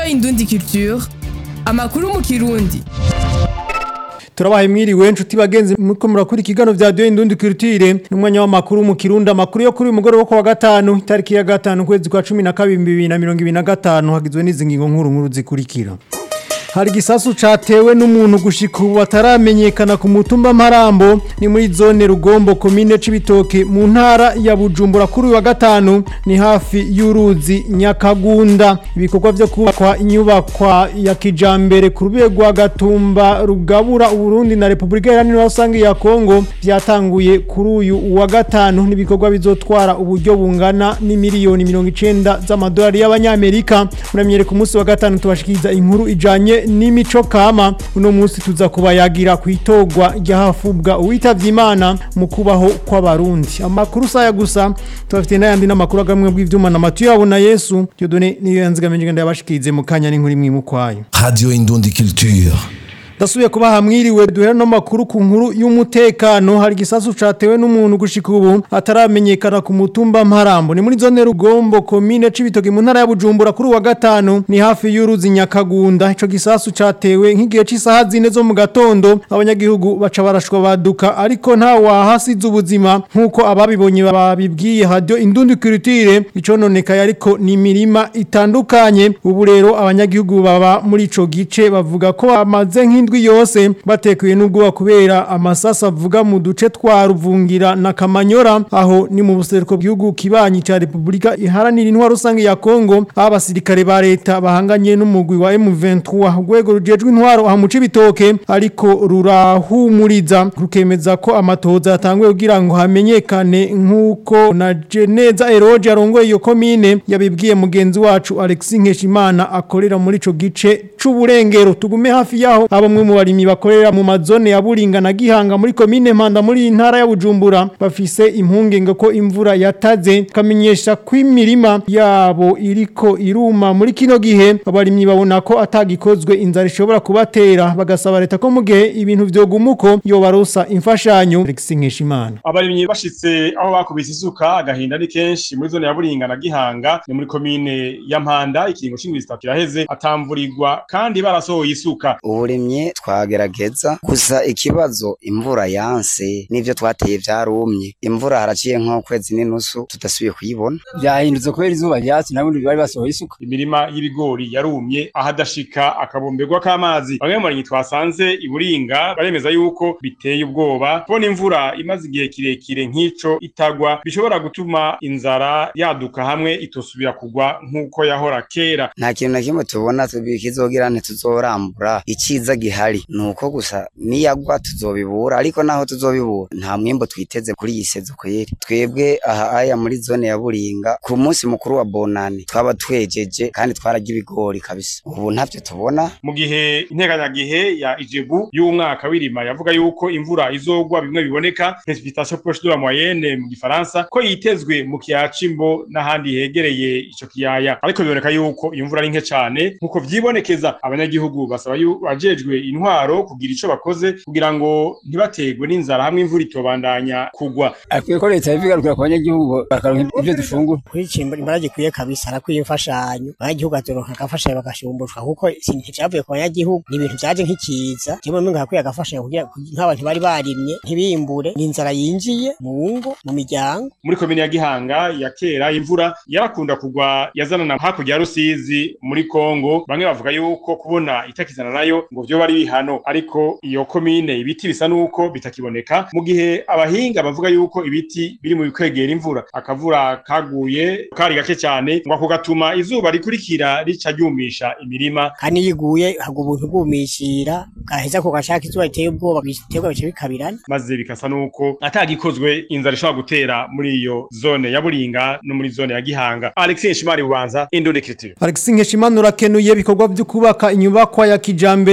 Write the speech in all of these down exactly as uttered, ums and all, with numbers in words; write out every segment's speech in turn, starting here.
Indundi Culture, amakuru mu Kirundi. Turabaye mwiriwe nshuti bagenzi muko murakuri kigano vya Radio Indundi Culture n'umwanya w'amakuru mu Kirundi amakuru yo kuri umugoro wo kwa gatanu itariki ya gatanu kwezi kwa cumi na kabiri bibiri na mirongo ibiri na gatanu hagizwe n'izingingo nkuru nkuru zikurikira. Hari gisasu catewe n'umuntu gushika ubu ataramenyekana ku mutumba Marambo ni muri zone Rugombo commune Cibitoke mu ntara ya Bujumbura kuri wa gatanu ni hafi y'uruzi Nyakagunda ibikorwa byo kubakwa inyubakwa ya kijambere ku rubego rwa Gatumba rugabura Uburundi na Republika Iharanira Rusange ya Kongo byatanguye kuri uyu wa gatanu n'ibikorwa bizotwara uburyo bungana ni miliyoni mirongo icenda z'amadolari y'abanyamerika muramyere ku munsi wa gatanu tubashikiriza inkuru ijanye n'imico kama uno munsi tuza kubayagira kwitogwa ryahafubwa uwitavye Imana mu kubaho kw'abarundi amakuru saya gusa tubafite n'ayandi n'amakuru agamwe bw'ivyuma na Matiyo yabona Yesu Dieudonné niyo yanzigamenye ngenda yabashikirize mu kanya n'inkuru imwe mukwayo Radio Indundi Culture. Dasubiye kuba hamwiriwe duhera no makuru ku nkuru y'umutekano hari gisasu catewe n'umuntu gushika ubu ataramenyekana ku mutumba Marambo ni muri zone Rugombo commune Cibitoke mu ntara ya Bujumbura kuri wa gatanu ni hafi y'uruzi Nyakagunda ico gisasu catewe nk'igihe c'isaha zine zo mu gatondo abanyagihugu baca barashwa baduka ariko nta wahasize ubuzima nkuko ababibonye babibwiye Radio Indundi Culture icononekaye ariko ni mirima itandukanye ubu rero abanyagihugu baba muri ico gice bavuga ko bamaze nk'indi yose batekuye n'ubwo kubera amasasa avuga mu duce twa Ruvungira na Kamanyora aho ni mu buseruko bw'igihugu kibanyi ca Republika Iharanira Intwaro Rusange ya Kongo abasirikare ba leta bahanganye n'umugwi wa M vingt-trois rwego rujejwe intwaro aha mu Cibitoke ariko rurahumuriza rukemeza ko amatoza yatanguye kugira ngo hamenyekane nkuko na Geneza Eroge arongoye iyo commune yabibwiye mugenzi wacu Alexis Nkeshimana akorera muri ico gice c'uburengero tugume hafi yaho abo mu barimi bakorera mu mazone ya Buringa na Gihanga muri commune Mpanda muri intara ya Bujumbura bafise impungenge ko imvura yataze kamenyesha kwimirima yabo iriko iruma muri kino gihe abarimyi babona ko atagikozwe inzara ishobora kubatera bagasaba leta ko mu gihe ibintu vyogumuko yo barosa imfashanyo Alexis Nkeshimana abarimyi bashitse aho bakubise isuka agahinda ni kenshi muri zone ya Buringa na Gihanga ni muri commune ya Mpanda ikiringo c'indwi zitatu kiraheze atamvurirwa kandi barasohoye isuka uburimye twagerageza gusa ikibazo imvura yanse nivyo twateye vyarumye imvura haraciye nko kwezi n'inusu tudasubiye kuyibona byahindutse kubera izuba ryatsi nabundi bari basohoye isuka imirima y'ibigori yarumye ahadashika akabomberwa k'amazi bamwe mu barimyi twasanze iburinga baremeza yuko biteye ubwoba kubona imvura imaze igihe kirekire nk'ico itagwa bishobora gutuma inzara yaduka hamwe itosubira kugwa nk'uko yahora kera nta kintu na kimwe tubona tubikizogira ntituzorambura iciza gihari nuko gusa niyagwa tuzobibura ariko naho tuzobibura nta mwimbo twiteze kuri yisezo kweri twebwe aha aya muri zone ya Buringa ku munsi mukuru wa Bonane twaba twejeje kandi twaragira ibigori kabisa ubu ntavyo tubona mu gihe integanyagihe ya Ijebu y'umwaka w'irima yavuga yuko imvura izogwa bimwe biboneka précipitation proche de la moyenne mu gifaransa ko yitezwe mu kiyaya Cimbo n'ahandi hegereye ico kiyaya ariko biboneka yuko imvura ari nke cyane nkuko vyibonekeza abanyagihugu basaba yu bajejwe intwaro kugira ico bakoze kugira ngo ntibategwe n'inzara hamwe imvura itobandanya kugwa akwiye ko leta ibigarukira ku banyagihugu bakaronka ivyo dufungura kuri Cimbo imbaraga ikwiye kabisa arakwiye imfashanyo abanyagihugu atoronka agafashanyo bagashumbushwa kuko ikintu cyavuye ku banyagihugu ni ibintu byaje nk'ikiza kimwe n'inga akwiye agafashanyo kugira nk'abantu bari barimye ntibimbure n'inzara yinjiye mu ngo mu miryango muri commune ya Gihanga ya kera imvura yarakunda kugwa yazanana hakurya ya Rusizi muri Kongo bamwe bavuga yuko kubona itakizana nayo ngo vyo bari bihano ariko iyo commune ibiti bisa nuko bitakiboneka mu gihe abahinga bavuga yuko ibiti biri mu bikwegera imvura akavura kaguye kari gake cyane ngo akugatuma izuba rikurikira rica ryumisha imirima kandi yiguye hago ubuntu bwumishira gaheza ko gashaka izuba riteye ubwoba biterwa bice bikabirana maze bikasa nuko atagikozwe inzara ishobora gutera muri iyo zone ya Buringa no muri zone ya Gihanga Alexis Nshimari Bubanza Indundi Culture Alexis Nkeshimana urakenuye bikorwa byo kubaka inyubakwa ya kijambere ku rwego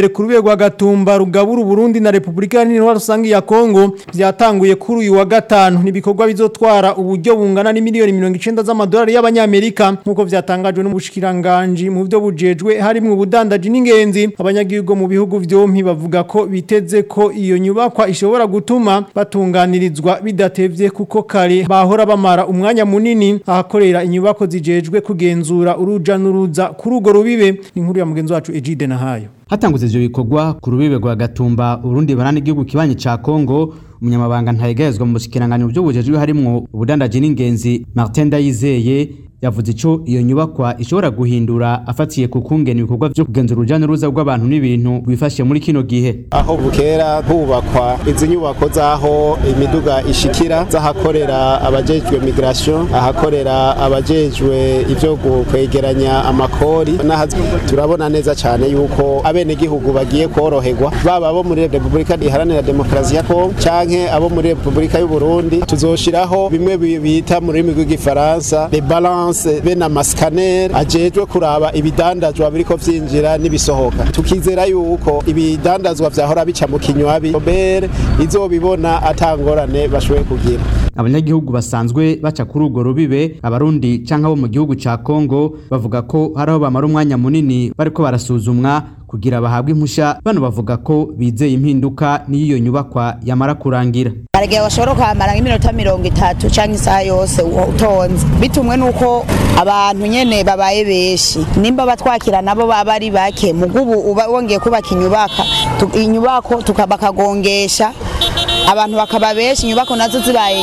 rwa Gatumba rugabura Burundi na Republika Iharanira Rusangi ya Kongo byatanguye kuri uyu wa gatanu nibikorwa bizotwara uburyo bungana ni miliyoni mirongo icenda z'amadolari y'abanyamerika nkuko vyatangajwe n'umushikiranganje mu byo bujejwe harimo ubudandaji n'ingenzi abanyagihugu mu bihugu vyompi bavuga ko biteze ko iyo nyubakwa ishobora gutuma batunganirizwa bidatevye kuko kare bahora bamara umwanya munini ahakorera inyubako zijejwe kugenzura uruja n'uruza kuri ugo rubibe inkuru ya mugenzi wacu Ejide Nahayo. Hatanguze ivyo bikorwa ku rubibe rwa Gatumba Burundi barana igihugu kibanye ca Kongo umunyamabanga ntayegezwa mu bushikiranganje byo bujejwe harimo ubudandaji n'ingenzi Martin Ndayizeye yavuze ico iyo nyubakwa ishobora guhindura afatiye ku kungena ibikorwa byo kugenzura urujana ruza rw'abantu n'ibintu bifashe muri kino gihe aho bukera hubakwa izi nyubako zaho imiduga ishikira zahakorera abajejwe migration ahakorera abajejwe ivyo kwegeranya amakori turabona neza cyane yuko abene gihugu bagiye koroherwa baba abo muri Republika Iharanira Demokarasi ya Kongo canke abo muri Republika y'u Burundi tuzoshiraho bimwe bita muri rurimi rw'igifaransa les balances bena mascanner ajejwe kuraba ibidandazwa biriko vyinjira nibisohoka tukizera yuko ibidandazwa vyahora bica mu kinywabi Robert izobibona atangorane bashoboye kugira abanyagihugu basanzwe baca kuri ugo rubibe abarundi canke abo mu gihugu ca Kongo bavuga ko haraho bamara umwanya munini bariko barasuzumwa kugira bahabwe impusha bano bavuga ko bizeye impinduka n'iyo nyubakwa yamara kurangira barege bashobora kwamara iminota mirongo itatu canke isaha yose utonze bitumwe nuko abantu nyene babaye beshi nimba batwakira nabo baba ari bake mugubu wongeye kubaka inyubaka inyubako tukabakagongesha abantu bakaba beshi inyubako nazo zibaye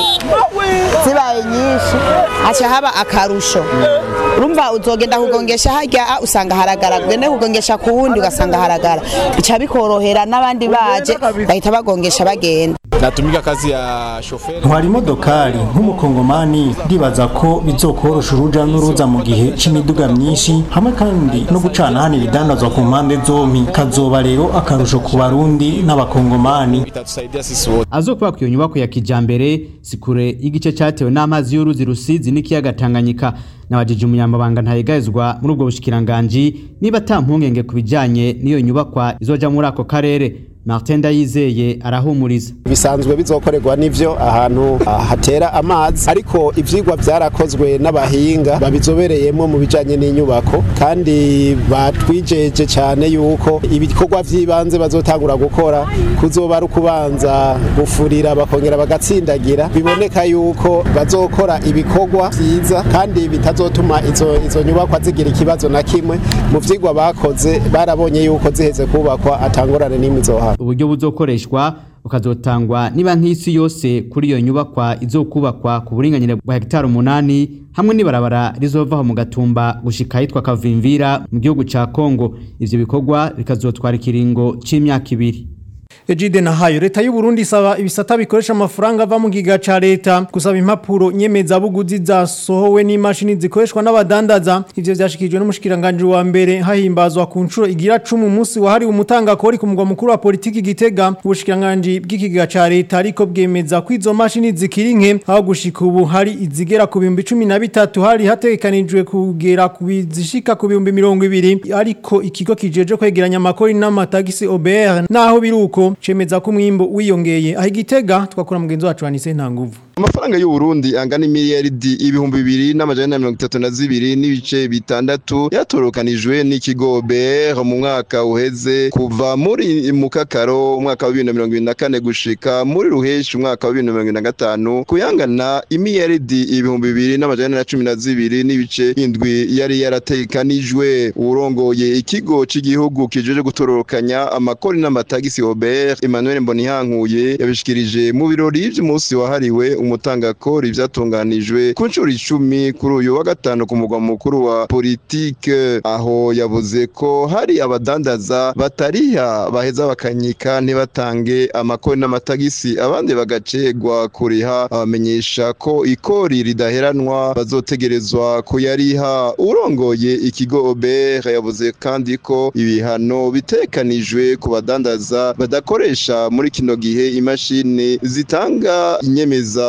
zibaye nyinshi acha haba akarusho urumva uzogenda kugongesha harya usanga haragara gende kugongesha kuwundi ugasanga haragara bica bikorohera n'abandi baje bahita bagongesha bagenda natumika kazi ya shoferi ntwari modokari nk'umukongomani ndibaza ko bizokorosha uruja n'uruza mu gihe c'imiduga myinshi hamwe kandi no gucana hano ibidandazwa ku mpande zompi kazoba rero akarusho ku barundi n'abakongomani azokubaka iyo nyubako ya kijambere sikure igice cyatewe n'amazi y'uruzi Rusizi n'ikiyaga Tanganyika nabajije umunyamabanga ntayegazwa muri ubwo bushikiranganje niba tampungenge kubijanye n'iyo nyubakwa izoja muri ako karere Martin Ndayizeye arahumuriza bisanzwe bizokorerwa n'ivyo ahantu hatera amazi ariko ivyigwa byarakozwe n'abahinga babizobereyemo mu bijanye n'inyubako kandi batwijeje cyane yuko ibikorwa vy'ibanze bazotangura gukora kuzoba ari kubanza gufurira bakongera bagatsindagira biboneka yuko bazokora ibikorwa vyiza kandi bitazotuma izo izo nyubakwa zigira ikibazo na kimwe mu vyigwa bakoze barabonye yuko ziheze kubakwa atangorane n'imwe izoha uburyo buzokoreshwa ukazotangwa niba nk'isi yose kuri iyo nyubakwa izokubakwa ku buringanyire bwa hegitari umunani hamwe n'ibarabara rizovaho mu Gatumba gushika hitwa Kavimvira mu gihugu ca Kongo ivyo bikorwa bikazotwara ikiringo c'imyaka ibiri. Ejide Nahayo leta y'u Burundi isaba ibisata bikoresha amafaranga ava mu giga ca leta gusaba impapuro nyemeza buguzi zasohowe n'imashini zikoreshwa n'abadandaza ivyo vyashikijwe n'umushikiranganje wa mbere hahimbazwa ku ncuro igira cumi umunsi wahari umutanga kori ku mugwa mukuru wa politiki Gitega ubushikiranganje bw'ikiga ca leta ariko bwemeza ko izo mashini zikiri nke aho gushika ubu hari izigera ku bihumbi cumi na bitatu hari hategekanijwe kugera ku bizishika ku bihumbi mirongo ibiri ariko ikigo kijeje kwegeranya amakori n'amatagisi O B R naho biruko cemeza ko mwimbo wiyongeye aho Gitega twakora mugenzi wacu Anise Ntanguvu amafaranga y'u Burundi angana miliyaridi ibihumbi bibiri n'amajana mirongo itatu na zibiri n'ibice bitandatu yatorokanijwe n'ikigo O B R mu mwaka uheze kuva muri mukakaro umwaka wa bibiri na mirongo ibiri na kane gushika muri ruheshi umwaka wa bibiri na mirongo ibiri na gatanu kuyangana imiliyaridi ibihumbi bibiri n'amajana cumi na zibiri n'ibice indwi yari yaratekanijwe urongoye ikigo c'igihugu kijeje gutororokanya amakori n'amatagisi O B R Emmanuel Mbonihankuye yabishikirije mu birori by'umunsi wahariwe umutangakori vyatunganijwe ku ncuro icumi kuri uyu wa gatanu ku mugwa mukuru wa politike aho yavuze ko hari abadandaza batariha baheza bakanyika ntibatange amakori n'amatagisi abandi bagacegwa kuriha abamenyesha ko ikori ridaheranwa bazotegerezwa kuyariha urongoye ikigo O B R yavuze kandi ko ibihano bitekanijwe ku badandaza badakoresha muri kino gihe imashini zitanga inyemeza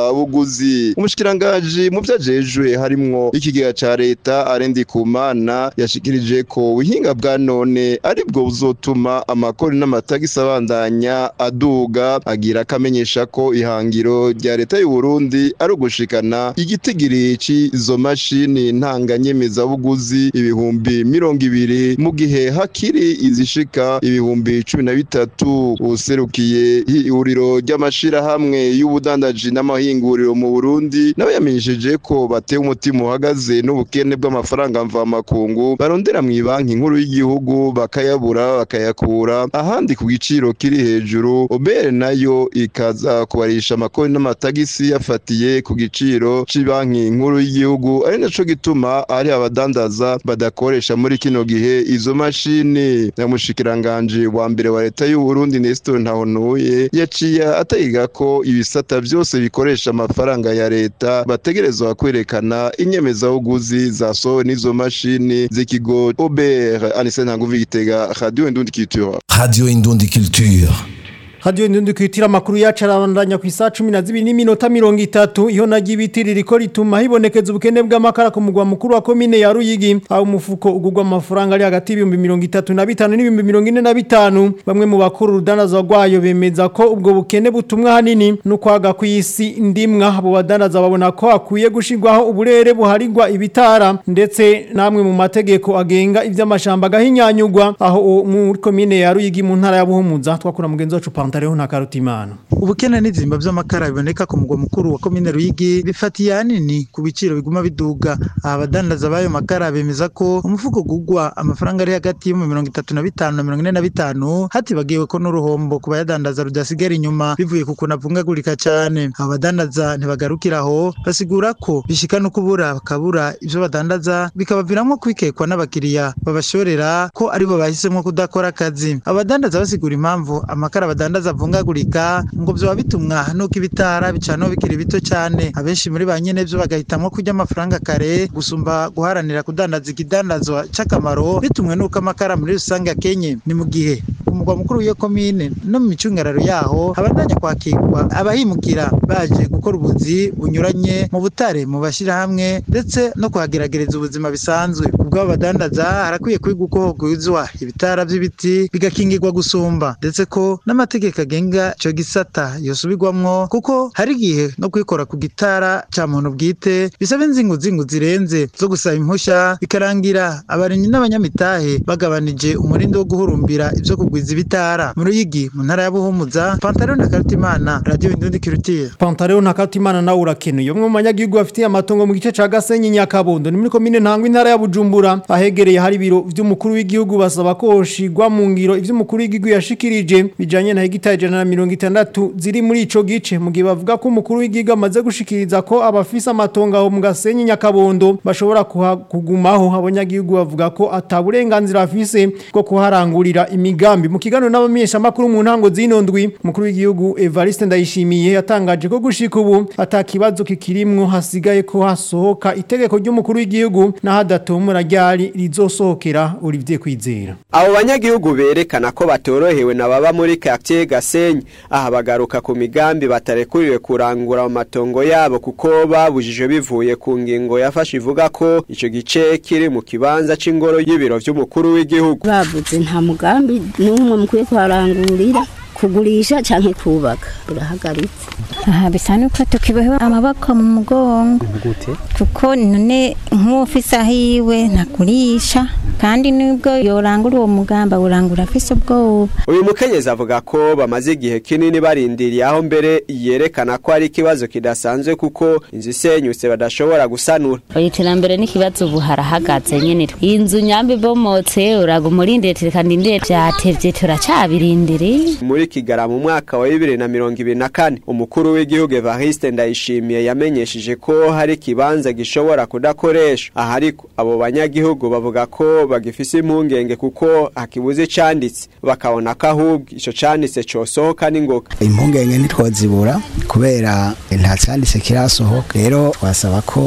buguzi. Umushikirangaji mu vyajejwe harimwo ikigega ca leta Arendi Kumana yashikirije ko ubuhinga bwa none aribwo buzotuma amakori n'amatagisi abandanya aduga, agira akamenyesha ko ihangiro rya leta y'u Burundi ari ugushikana igitigiri c'izo mashini ntanganyemeza buguzi ibihumbi mirongo ibiri mu gihe hakiri izishika ibihumbi cumi na bitatu. Userukiye ihuriro ry'amashirahamwe y'ubudandaji n'amahinguriro mu Burundi nawe yamenyesheje ko bateye umutima uhagaze n'ubukene bw'amafaranga mvamakungu barondera mu banki nkuru y'igihugu bakayabura bakayakura ahandi ku giciro kiri hejuru. Obere nayo ikaza kubarisha amakori n'amatagisi yafatiye ku giciro cy'ibanki nkuru y'igihugu, ari naco gituma ari abadandaza badakoresha muri kino gihe izo mashini. Namushikiranganje wa mbere wa leta y'u Burundi Nestor Ntahontuye yaciye atayiga ko ibisata byose bikoresha amafaranga ya leta bategerezwa kwerekana inyemezabuguzi zasohowe n'izo mashini z'ikigo Obere. Anise Ntanguvi Gitega, Radio Indundi Culture. Radio Indundi Culture. Radio Indundi Culture makuru yacu arabandanya ku isa cumi na zibiri n'iminota mirongo itatu. Iyo nagibiti ririko rituma hibonekeza ubukene bw'amakara ku mugwa mukuru wa komine ya Ruyigi, aho umufuko ugurwa amafaranga ari hagati y'ibihumbi mirongo itatu na bitanu n'ibihumbi mirongo ine na bitanu. Bamwe mu bakuru urudanaza rwayo bemeza ko ubwo bukene butumwa hanini no kwaga kw'isi ndimwa. Abo badanaza babona ko akwiye gushirwaho uburere buharigwa ibitara ndetse namwe mu mategeko agenga ivy'amashamba gahinyanyugwa, aho mu komine ya Ruyigi mu ntara ya Buhumuza. Twakura mugenzi wacu Pantareho na Karutimana. Ubukene n'izimba by'amakara biboneka ku mugwa mukuru wa komine Ruyigi bifatiye hanini ku biciro biguma biduga. Abadandaza bayo makara bemeza ko umufuko gugwa amafaranga ari hagati y'ibihumbi mirongo itatu na bitanu na mirongo ine na bitanu, hatibagiwe ko n'uruhombo ku bayadandaza rudasigara inyuma bivuye ku kunavungagurika cyane. Abadandaza ntibagarukiraho, basigura ko bishika no kubura bakabura ivyo badandaza bikabaviramwo kwikekwa n'abakiriya babashorera ko aribo bahisemo kudakora akazi. Abadandaza basigura impamvu amakara badandaza avungagurika ngo byo bitumwa nuko ibitara bicano bikiri bito cyane. Abenshi muri ba nyene byo bagahitamo kujya amafaranga kare gusumba guharanira kudandaza ikidandazwa c'akamaro bitumwe nuko amakara muri rusange akenye. Ni mu gihe umugwa mukuru w'iyo komine no mu micungararo yaho habandanya kwakirwa abahimukira baje gukora ubuzi bunyuranye mu butare mu bashira hamwe ndetse no kuhageragereza ubuzima bisanzwe. Ubwo abadandaza harakwiye kwiga uko hogwizwa ibitara by'ibiti bigakingirwa gusumba, ndetse ko n'amategeko agenga cyo gisata yosubirwamwo kuko hari igihe no kwikora ku gitara cya muntu bwite bisaba inzingu zingu zirenze zo gusaba impushya, bikarangira abarinyi n'abanyamitahe bagabanije umurindo wo guhurumbira ibyo kugwiza ibitara. Mu Ruyigi mu ntara ya Buhumuza, Pantareho na Karutimana, Radio Indundi Culture. Pantareho na Karutimana na urakenuye. Umwe mu banyagihugu bafitiye amatongo mu gice ca Gasenyi Nyakabondo ni muri komine Ntangwa intara ya Bujumbura, ahegereye hari biro vy'umukuru w'igihugu basaba ko hoshigwa mu ngiro ivy'umukuru w'igihugu yashikirije bijanye na hegitari ijana na mirongo itandatu ziri muri ico gice, mu gihe bavuga ko umukuru w'igihugu amaze gushikiriza ko abafisa amatongo aho mu Gasenyi Nyakabondo bashobora kugumaho. Abanyagihugu bavuga ko ataburenganzira afise bwo kuharangurira imigambi. Mu kiganiro n'abamenyesha makuru mu ntango z'inondwi, umukuru w'igihugu Evariste Ndayishimiye yatangaje ko gushika ubu atakibazo kikirimwo, hasigaye ko hasohoka itegeko ry'umukuru w'igihugu na hadatomura ryari rizosohokera. Olivier Kwizera. Abo banyagihugu berekana ko batorohewe na baba muri quartier Gasenyi, aha bagaruka ku migambi batarekuriwe kurangura mu matongo yabo kuko babujije bivuye ku ngingo yafashe ivuga ko ico gice kiri mu kibanza c'ingoro y'ibiro vy'umukuru w'igihugu. Bavuze nta mugambi n'umwe mukwiye kwarangurira kugurisha canke kubaka, birahagaritse. Aha bisa nuko tukibeho amaboko mu mugongo kuko none nk'ufisa hiwe nakurisha kandi nubwo yorangura uwo mugamba urangura afise ubwoba. Uyu mukenyezi avuga ko bamaze igihe kinini barindiriye, aho mbere yerekana ko ari ikibazo kidasanzwe kuko inzu isenyutse badashobora gusanura. Iterambere n'ikibazo ubu harahagaze nyene. Inzu nyambi bomotse uragumurindire tekandindire byatevye turacabirindiriye. Muri Kigara mu mwaka wa bibiri na mirongo ibiri na kane umukuru w'igihugu Evariste Ndayishimiye yamenyesheje ko hari kibanza gishobora kudakoresha. Aha ariko abo banyagihugu bavuga ko bagifise impungenge kuko hakibuze canditse, bakabona ko ahubwo ico canditse cosohoka n'ingoga. Impungenge ntitwazibura kubera nta canditse kirasohoka, rero wasaba ko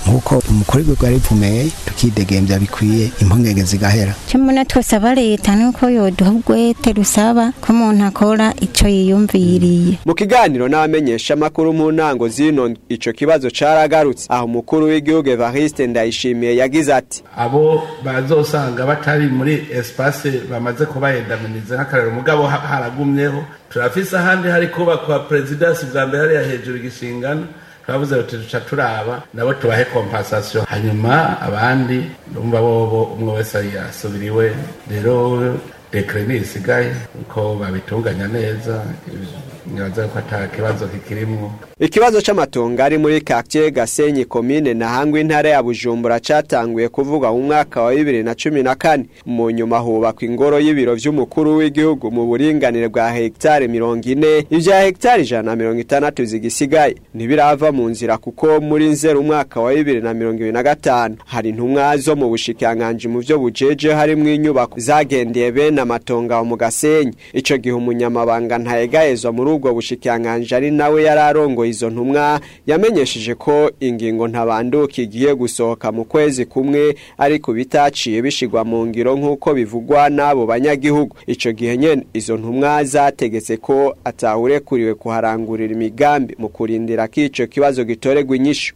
nkuko umukuru w'igihugu yarivumeye tukidegembya bikwiye impungenge zigahera cyamuna twosaba leta nuko yoduha ubwete rusaba ko umuntu akora ico yiyumviriye. Mu kiganiro n'abamenyesha makuru mu ntango zino ico kibazo caragarutse aho umukuru w'igihugu Evariste Ndayishimiye yagize ati abo bazosanga batari muri espace bamaze kubayendaminiza nk'akarero mugabo haragumyeho turafise ahandi hari kubakwa presidency bwa mbere hari ya hejuru igishingano twavuze ati duca turaba nabo tubahe compensation hanyuma abandi ndumva bobo umwe wese yasubiriwe rero dekret isigaye uko babitunganya neza nyaza ko atakibazo kikirimwo. Ikibazo c'amatongo ari muri quartier Gasenyi commune na Hangwe intara ya Bujumbura catanguye kuvuga mu mwaka wa bibiri na cumi na kane mu nyuma hubakwa ingoro y'ibiro vy'umukuru w'igihugu mu buringanire bwa hectare mirongo ine ivya hectare ijana na mirongo itandatu zigisigaye ntibirava mu nzira kuko muri nzero umwaka wa bibiri na mirongo ibiri na gatanu hari intumwa zo mu bushikiranganji mu vyo bujeje harimwo inyubako zagendeye bene amatongo mu Gasenyi ico gihe umunyamabanga ntayegayezwa muri ubwo bushikiranganji ari nawe yararongo izo ntumwa yamenyesheje ko ingingo ntabanduka igiye gusohoka mu kwezi kumwe ariko bitaciye bishigwa mu ngiro nk'uko bivugwa n'abo banyagihugu ico gihe nyene izo ntumwa zategetse ko atahure kuriwe kuharangurira imigambi mu kurindira ko ico kibazo gitoregwa inyishu.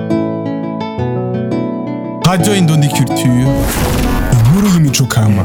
Radio Indundi Culture, inkuru y'imico kama.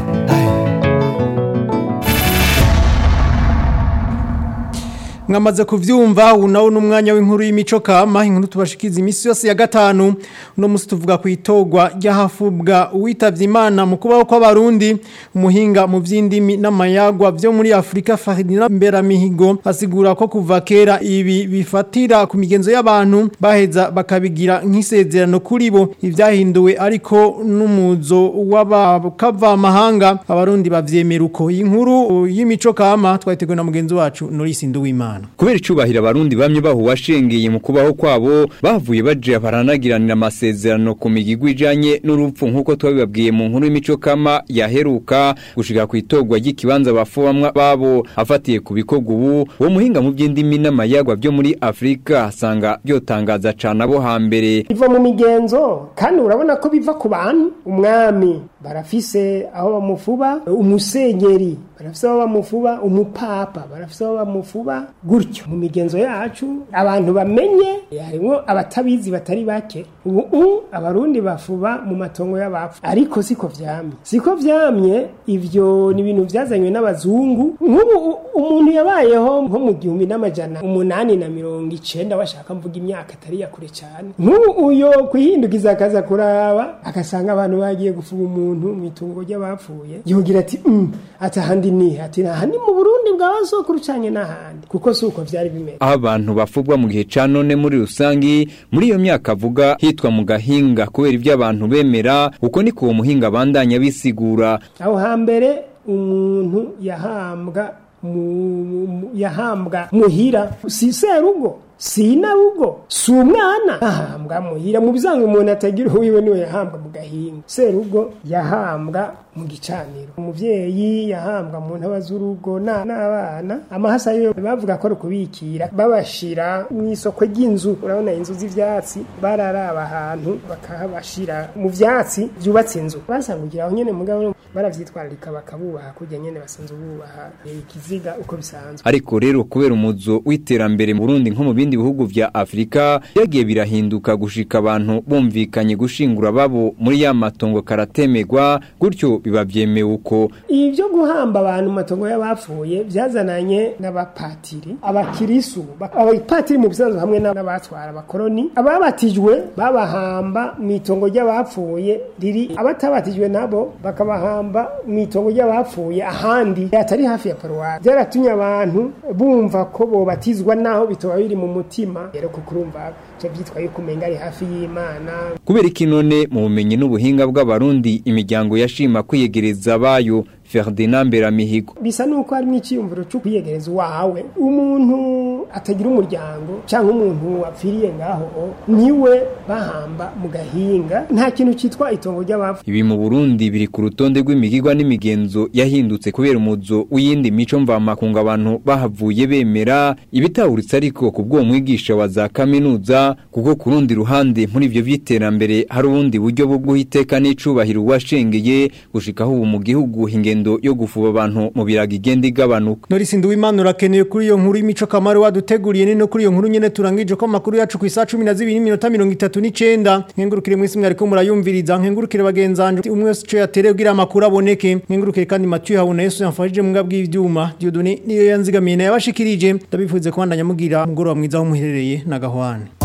Mwamaze kuvyumva unawo numwanya w'inkuru y'imico kama inkuru tubashikiza imisi yose ya gatanu no musi tuvuga ku itogwa ry'ahafubwa uwitavye Imana mu kubaho kw'abarundi umuhinga mu vy'indimi n'amayagwa vyo muri Afrika Ferdinand Mberamihigo asigura ko kuva kera ibi bifatira ku migenzo y'abantu baheza bakabigira nk'isezerano kuri bo ivyahinduwe ariko n'umuzo w'abakava amahanga abarundi bavyemera uko inkuru y'imico kama twayitegwe na mugenzi wacu Norisi Nduwimana. Kubera icubahira abarundi bamye baho washengiye mu kubaho kwabo bavuye baje baranagiranira amasezerano ku migigwi ijanye n'urupfu nkuko twabibabwiye mu nkuru y'imico kama yaheruka gushika ku itogwa ry'ikibanza bafomwa babo afatiye ku bikogo ubu uwo muhinga mu by'indimi n'amayagwa byo muri Afrika asanga byotangaza cyane abo hambere biva mu migenzo kandi urabona ko biva ku bantu umwami barafise aho bamufuba umusenyeri barafise aho bamufuba umupapa barafise aho bamufuba gutyo mu migenzo yacu abantu bamenye harimo abatabizi batari bake ubu abarundi bafuba mu matongo y'abapfu ariko siko vyamye siko vyamye ivyo ni ibintu vyazanywe n'abazungu nk'ubu umuntu yabayeho nko mu gihumbi n'amajana umunani na mirongo icenda bashaka mvuga imyaka atari yakure cyane nk'ubu uyo kuhindukiza akaza kuraba agasanga abantu bagiye gufuba umuntu mu itungo ry'abapfuye yogira ati mm, atahandi ni ati nahandi mu Burundi bw'abasokuru cyane n'ahandi kuko suko vyari bimeze abantu bafubwa mu gihe ca none muri rusangi muri iyo myaka avuga hitwa mu gahinga kubera ibyo abantu bemera uko niko uwo muhinga bandanya bisigura aho hambere umuntu yahambwa mu yahambwa muhira si serugo sina rugo sumwana ahambwa muhira mu bizango umuntu atagira uwiwe niwe yahambwa mu gahinga serugo yahambwa mu gicaniro umuvyeyi yahambwa mu ntaba z'urugo n'abana amahasa yo bavuga ko rukubikira babashira mu isoko ry'inzu urabona inzu z'ivyatsi bararaba ahantu bakahabashira mu vyatsi byubatse inzu basangugira aho nyene mugabo baravyitwararika bakabubaha kujya nyene basanzwe bubaha ikiziga uko bisanzwe ariko rero kubera umuzo w'iterambere mu Burundi nko mu bindi bihugu vya Afrika yagiye birahinduka gushika abantu bumvikanye gushingura babo muri ya matongo karatemegwa gutyo biba byemewe uko ivyo guhamba abantu matongo y'abapfuye byazananye n'abapatiri abakirisu abapatiri mu bisanzwe hamwe n'abatwara abakoroni ababatijwe babahamba mu itongo ry'abapfuye riri abatabatijwe nabo bakabahamba mu itongo ry'abapfuye ahandi atari hafi ya paruwasi byaratumye abantu bumva ko bobatizwa naho bitoba biri mu mutima rero kukurumva cyo byitwa yuko umenga ari hafi y'Imana kubera ikinone mu bumenyi n'ubuhinga bw'abarundi imiryango yashima kwiyegereza bayo Ferdinand Beramihigo. Bisa nuko harimo icyumviro cyo kwiyegereza wawe umuntu atagira umuryango cyangwa umuntu wapfiriye ngaho niwe bahamba mu gahinga nta kintu cyitwa itongo ry'abafu. Ibi mu Burundi biri ku rutonde rw'imigirwa n'imigenzo yahindutse kubera umuzo w'iyindi mico mvamakunga abantu bahavuye bemera ibitawuritse ariko kubwo mwigisha wa za kaminuza kuko ku rundi ruhande muri ivyo vy'iterambere hari ubundi buryo bwo guhiteka n'icubahiro washengeye gushikaho ubu mu gihugu ingendo yo gufuba abantu mu biraga igenda igabanuka. Norisi Nduwimana urakeneye kuri iyo nkuru y'imico kamaro waduteguriye ni no kuri iyo nkuru nyene turangije ko makuru yacu ku isa cumi na zibiri n'iminota mirongo itatu n'icenda. Nkengurukire mwese mwariko murayumviriza, nkengurukire bagenzanje umwe wese cyo yatere kugira amakuru aboneke, nkengurukire kandi Mathieu Habona Yesu yamfashije mu ngabwi y'ivyuma. Dieudonné niyo yanzigamiye na yabashikirije, ndabifuze kubandanya mugira mugoroba mwiza aho muherereye na Gahwane.